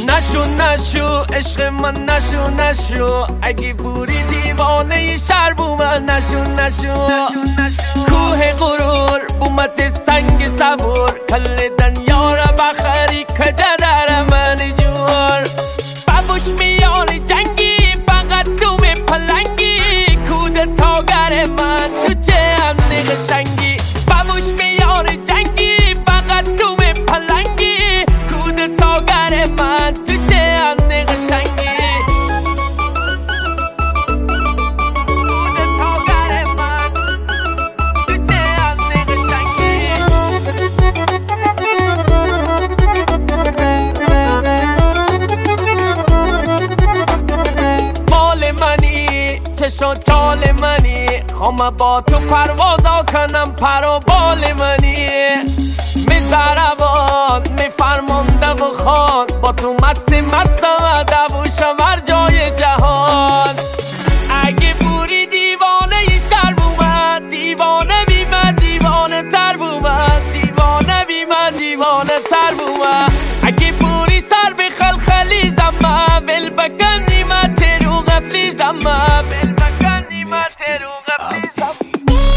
نشو عشق من نشو اگه بوری دیوانه شهر بو من نشو کوه غرور بومت سنگ صبور کل دنیا را بخری کجا در من جور بابوش میار جنگی فقط تو به پلنگی کودتاگر من تو چه امنی قشنگی بابوش میار جنگی فقط تو به پلنگی کودتاگر من تو چه امنی قشنگی کودتاگر من تو چه امنی قشنگی مال منی کشو چال منی خوام با تو پروازا کنم پر و بال منی میزربان میفرمانده و خان با تو مستم دووشم هر جای جهان اگه بوری دیوانه شهر بومد دیوانه بی من دیوانه تر بومد دیوانه بی من دیوانه تر بومد اگه بوری سر به خلخلی زمه ول بگندی من ترو غفلی زمه ول بگندی من ترو غفلی زمه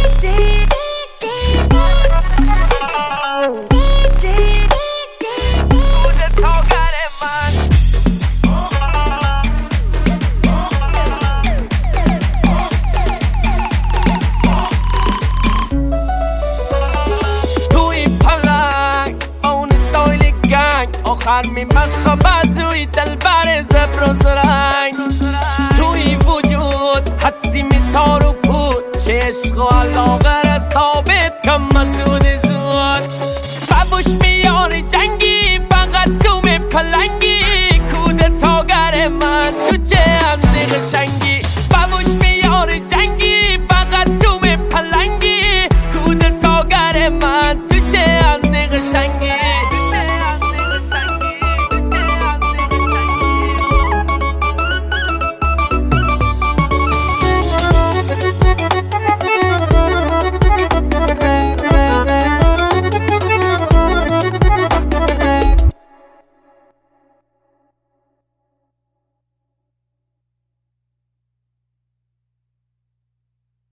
آخر میمخ بازوی دلبر زبر و زرنگ توی وجود هستی میتار و پود چه عشق و علاقه را ثابت کم مسعود زود بابوش میار جنگی فقط تو به پلنگی